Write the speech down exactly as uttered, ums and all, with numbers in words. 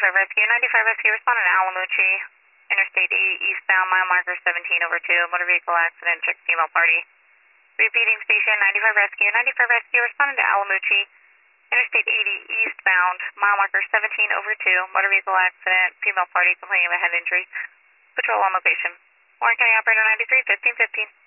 ninety-five Rescue. ninety-five Rescue responded to Alamucci, Interstate eighty eastbound, mile marker seventeen over two, motor vehicle accident, check female party. Repeating station, ninety-five Rescue. ninety-five Rescue responded to Alamucci, Interstate eighty eastbound, mile marker seventeen over two, motor vehicle accident, female party complaining of a head injury. Patrol on location. Warren County Operator ninety-three, fifteen fifteen.